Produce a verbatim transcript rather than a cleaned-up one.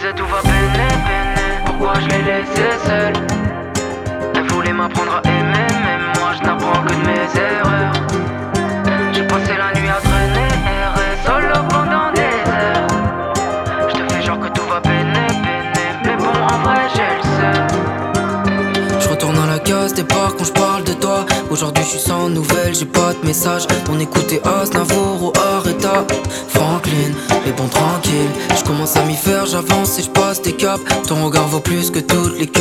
disais tout va peiner, peiner. Pourquoi je l'ai laissé seul? Elle voulait m'apprendre à aimer, mais moi je n'apprends que de mes erreurs. J'ai passé la nuit à traîner, errer solo pendant des heures. Je te fais genre que tout va peiner, peiner, mais bon en vrai j'ai le seum. Je retourne à la case départ quand je parle de toi. Aujourd'hui je suis sans nouvelles, j'ai pas de message. On écoutait Aznavour ou Areta Franklin, mais bon tranquille. Je commence à m'y faire, j'avance et je passe des caps. Ton regard vaut plus que toutes les